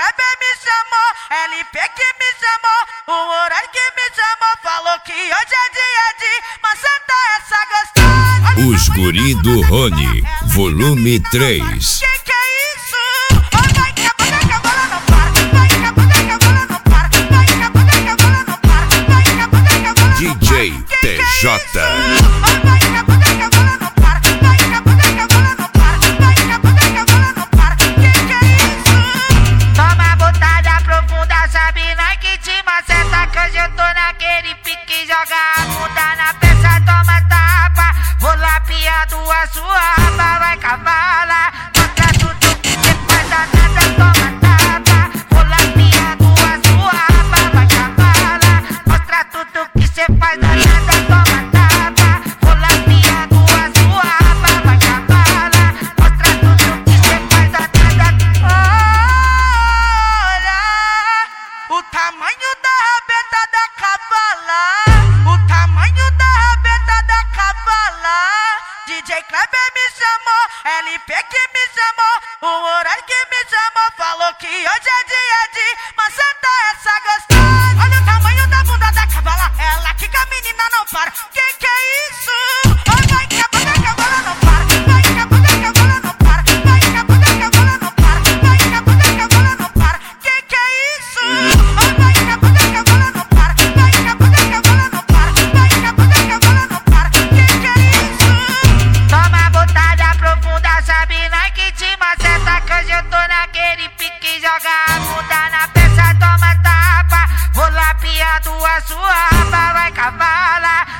Kleber me chamou, LP que me chamou, o horário que me chamou, falou que hoje é dia de maceta essa gostosa. Os Guri do Rony, volume 3. Que é isso? Vai que a banda que a bola não para, vai que a banda que a bola não para, vai que a banda que a bola não para, vai que a banda que a bola não para. DJ PJ. Vai que a banda que a bola não para, vai que a banda que a bola não para, vai que a banda que a bola não para. Que é isso? Toma botada profunda, sabe nós que te maceta, que hoje eu tô naquele pique, joga a bunda na peça, toma tapa, vou lapiando a sua raba, vai cavala, mostra tudo que cê faz danada, toma tapa, vou lapiando a sua raba, vai cavala, mostra tudo que cê faz danada, toma tapa, vou lapiando a sua raba, vai cavala, mostra tudo que cê faz danada. Olha o tamanho da rabeta da cavala, o tamanho da rabeta da cavala. DJ Kleber me chamou, LP que me chamou, o horário que me chamou, falou que hoje é dia de maceta essa gostosa. Olha o tamanho da bunda da cavala, ela que a menina não para. Que é isso? Vai que a banda que a bola não para, vai que a banda que a bola não para, vai que a banda que a bola não para, vai que a banda que a bola não para. Que é isso? Vai que a banda que a bola não para, vai que a banda que a bola não para, vai que a banda que a bola não para. Que é isso? Toma botada profunda, sabe nós que te maceta, que hoje eu tô naquele pique, joga a bunda na peça, toma tapa, vou lapiando a sua raba, vai cavala,